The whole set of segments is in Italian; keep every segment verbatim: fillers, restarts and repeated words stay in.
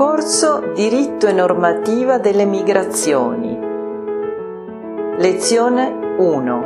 Corso Diritto e normativa delle migrazioni. Lezione uno.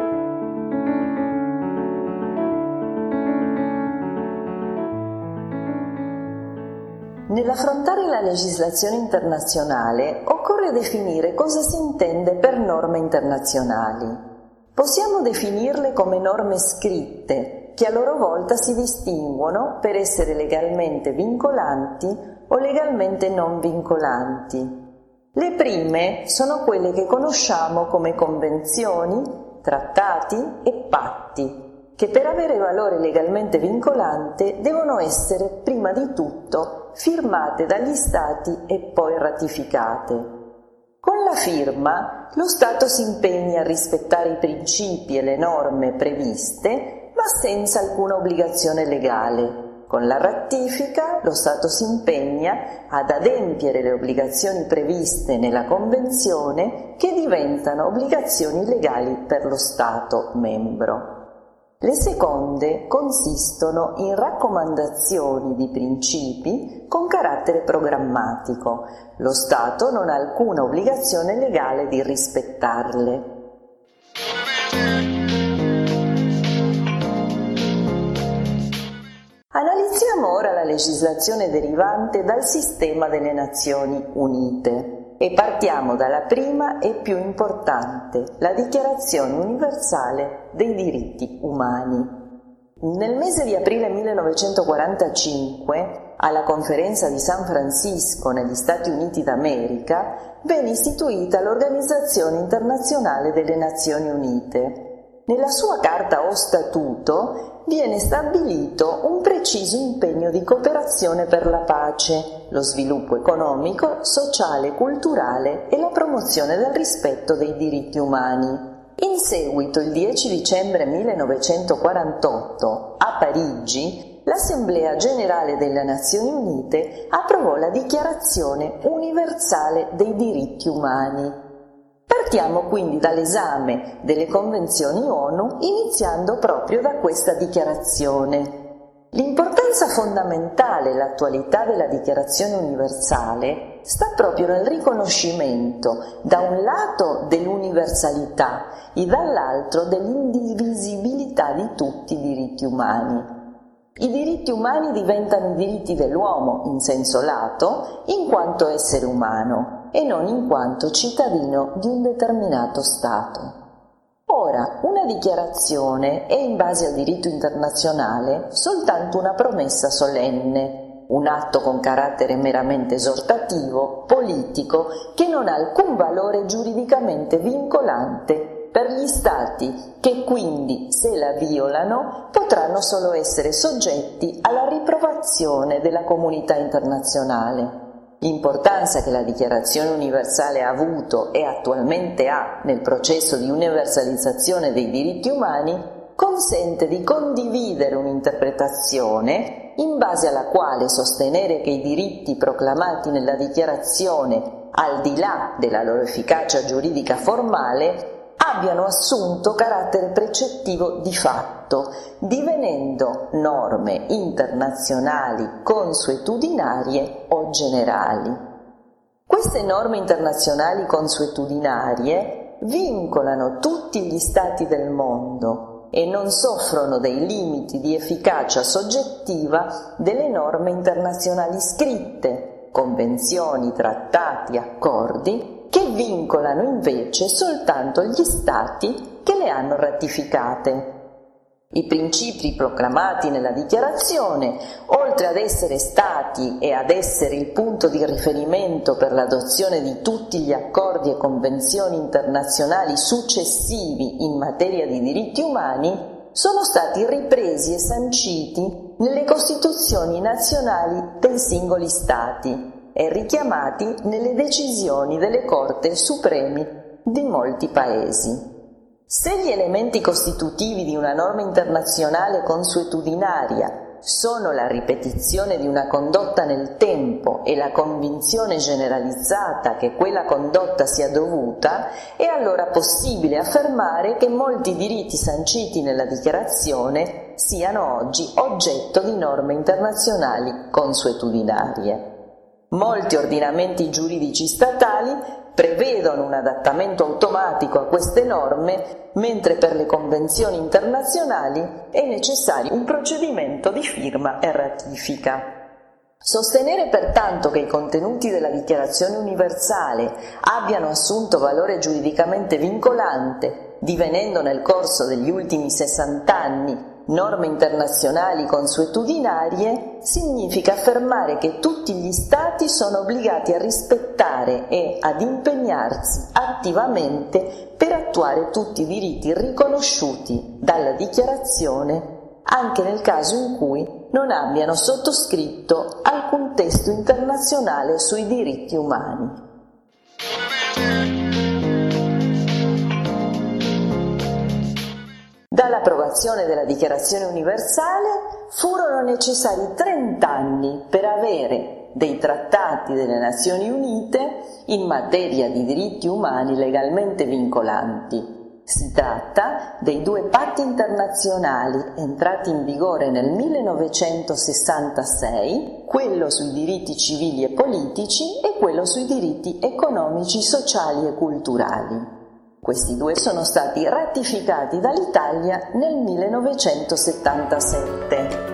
Nell'affrontare la legislazione internazionale occorre definire cosa si intende per norme internazionali. Possiamo definirle come norme scritte, che a loro volta si distinguono per essere legalmente vincolanti o legalmente non vincolanti. Le prime sono quelle che conosciamo come convenzioni, trattati e patti, che per avere valore legalmente vincolante devono essere prima di tutto firmate dagli Stati e poi ratificate. Con la firma lo Stato si impegna a rispettare i principi e le norme previste, ma senza alcuna obbligazione legale. Con la ratifica lo Stato si impegna ad adempiere le obbligazioni previste nella Convenzione, che diventano obbligazioni legali per lo Stato membro. Le seconde consistono in raccomandazioni di principi con carattere programmatico. Lo Stato non ha alcuna obbligazione legale di rispettarle. Analizziamo ora la legislazione derivante dal sistema delle Nazioni Unite e partiamo dalla prima e più importante, la Dichiarazione universale dei diritti umani. Nel mese di aprile millenovecentoquarantacinque, alla conferenza di San Francisco negli Stati Uniti d'America, venne istituita l'Organizzazione Internazionale delle Nazioni Unite. Nella sua carta o statuto viene stabilito un preciso impegno di cooperazione per la pace, lo sviluppo economico, sociale e culturale e la promozione del rispetto dei diritti umani. In seguito, il dieci dicembre millenovecentoquarantotto, a Parigi, l'Assemblea Generale delle Nazioni Unite approvò la Dichiarazione universale dei diritti umani. Partiamo quindi dall'esame delle convenzioni ONU, iniziando proprio da questa dichiarazione. L'importanza fondamentale e l'attualità della Dichiarazione universale sta proprio nel riconoscimento, da un lato, dell'universalità e dall'altro dell'indivisibilità di tutti i diritti umani. I diritti umani diventano i diritti dell'uomo in senso lato, in quanto essere umano, e non in quanto cittadino di un determinato Stato. Ora, una dichiarazione è, in base al diritto internazionale, soltanto una promessa solenne, un atto con carattere meramente esortativo, politico, che non ha alcun valore giuridicamente vincolante per gli Stati, che quindi, se la violano, potranno solo essere soggetti alla riprovazione della comunità internazionale. L'importanza che la Dichiarazione universale ha avuto e attualmente ha nel processo di universalizzazione dei diritti umani consente di condividere un'interpretazione in base alla quale sostenere che i diritti proclamati nella Dichiarazione, al di là della loro efficacia giuridica formale, abbiano assunto carattere precettivo di fatto, divenendo norme internazionali consuetudinarie o generali. Queste norme internazionali consuetudinarie vincolano tutti gli Stati del mondo e non soffrono dei limiti di efficacia soggettiva delle norme internazionali scritte, convenzioni, trattati, accordi, che vincolano invece soltanto gli Stati che le hanno ratificate. I principi proclamati nella dichiarazione, oltre ad essere stati e ad essere il punto di riferimento per l'adozione di tutti gli accordi e convenzioni internazionali successivi in materia di diritti umani, sono stati ripresi e sanciti nelle Costituzioni nazionali dei singoli Stati e richiamati nelle decisioni delle Corti Supremi di molti Paesi. Se gli elementi costitutivi di una norma internazionale consuetudinaria sono la ripetizione di una condotta nel tempo e la convinzione generalizzata che quella condotta sia dovuta, è allora possibile affermare che molti diritti sanciti nella dichiarazione siano oggi oggetto di norme internazionali consuetudinarie. Molti ordinamenti giuridici statali prevedono un adattamento automatico a queste norme, mentre per le convenzioni internazionali è necessario un procedimento di firma e ratifica. Sostenere pertanto che i contenuti della Dichiarazione universale abbiano assunto valore giuridicamente vincolante, divenendo nel corso degli ultimi sessanta anni norme internazionali consuetudinarie, significa affermare che tutti gli Stati sono obbligati a rispettare e ad impegnarsi attivamente per attuare tutti i diritti riconosciuti dalla Dichiarazione, anche nel caso in cui non abbiano sottoscritto alcun testo internazionale sui diritti umani. Dall'approvazione della Dichiarazione universale furono necessari trenta anni per avere dei trattati delle Nazioni Unite in materia di diritti umani legalmente vincolanti. Si tratta dei due patti internazionali entrati in vigore nel millenovecentosessantasei, quello sui diritti civili e politici e quello sui diritti economici, sociali e culturali. Questi due sono stati ratificati dall'Italia nel millenovecentosettantasette.